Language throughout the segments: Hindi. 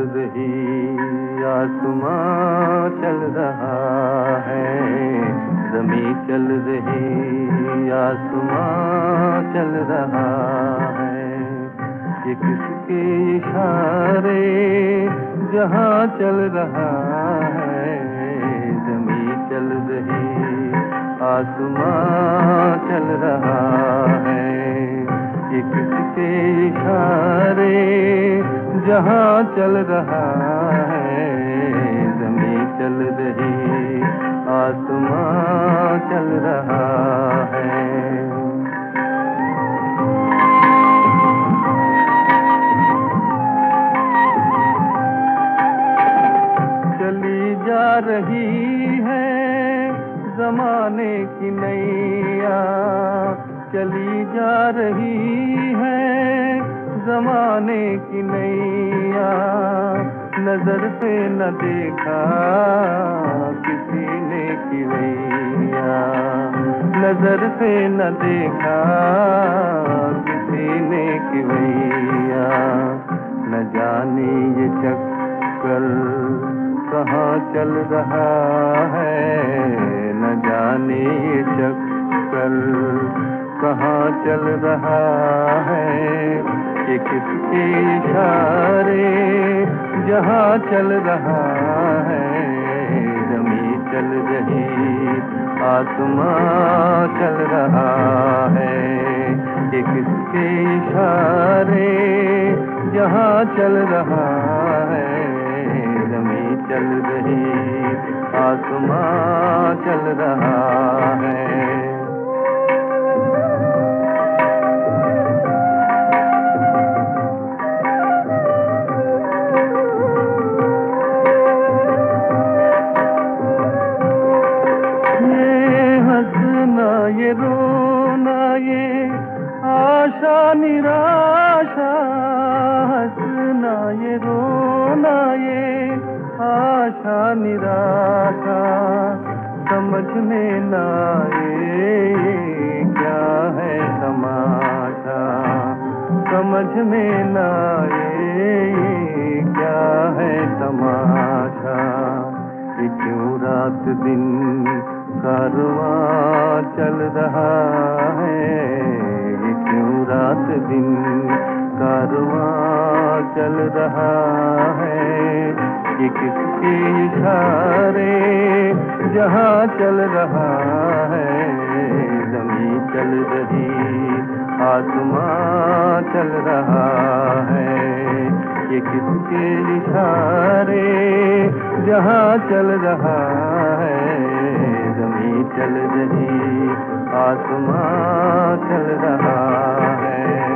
रही, आसमां चल रहा है, ज़मीं चल रही, आसमां चल रहा है। ये किसके इशारे जहां चल रहा है, ज़मीं चल रही, आसमां चल रहा है। ये किसके इशारे जहां चल रहा है, ज़मीं चल रही, आसमां चल रहा है। चली जा रही है ज़माने की नैया, चली जा रही है ज़माने की नैया। नजर से न देखा किसी ने किवैया, नजर से न देखा किसी ने किवैया। न जाने ये चक्कर कहाँ चल रहा है, न जाने ये चक्कर कहाँ चल रहा है। ये किसके इशारे जहाँ चल रहा है, ज़मीं चल रही, आसमां चल रहा है। ये किसके इशारे जहाँ चल रहा है, ज़मीं चल रही, आसमां चल रहा है। ये रोना, ये आशा निराशा, हंसना ये रोना, ये आशा निराशा। समझ में न आए क्या है तमाशा, समझ में न आए क्या है तमाशा। ये क्यों रात दिन कारवां चल रहा है, ये क्यों रात दिन कारवां चल रहा है। ये किसके इशारे जहां चल रहा है, ज़मीं चल रही, आसमां चल रहा है। ये किसके इशारे जहां चल रहा है, ज़मीं चल रही, आसमां चल रहा है।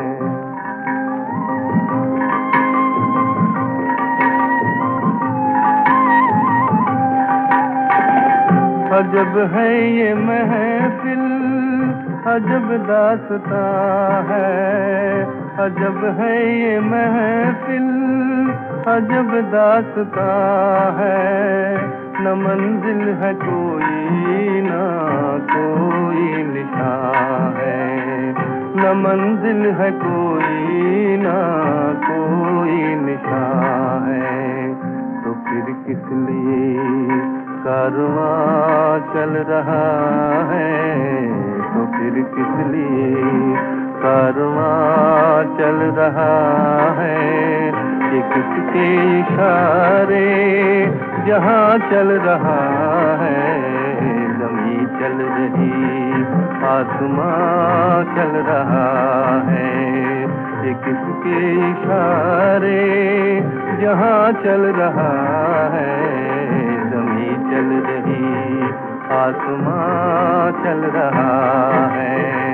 अजब है ये महफिल, अजब दास्तां है। अजब है ये महफिल, अजब दास्तां है। न मंजिल है कोई, न कोई निशान है। न मंजिल है कोई, न कोई निशान है। तो फिर किस लिए कारवां चल रहा है, तो फिर किस लिए कारवां चल रहा है। ये किसके इशारे जहां चल रहा है, ज़मीं चल रही, आसमां चल रहा है। ये किसके इशारे जहां चल रहा है, ज़मीं चल रही, आसमां चल रहा है।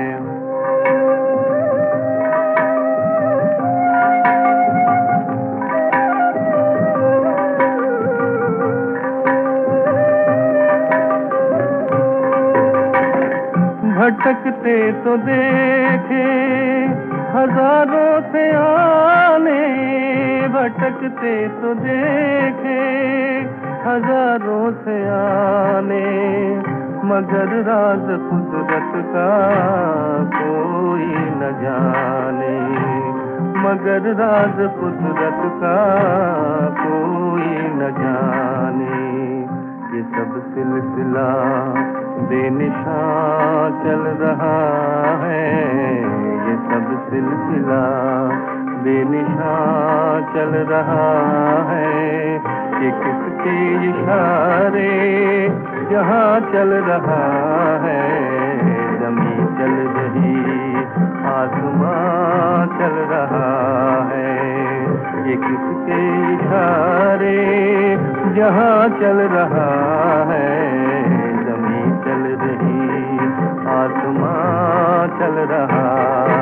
भटकते तो देखे हजारों से आने, भटकते तो देखे हजारों से आने। मगर राज कुदरत का कोई न जाने, मगर राज कुदरत का कोई न जाने। ये सब सिलसिला बेनिशान चल रहा है, ये सब सिलसिला बेनिशान चल रहा है। ये किसके इशारे जहाँ चल रहा है, जमीन चल रही आसमां चल रहा है। ये किसके इशारे जहाँ चल रहा है, जमीन चल रही आसमां चल रहा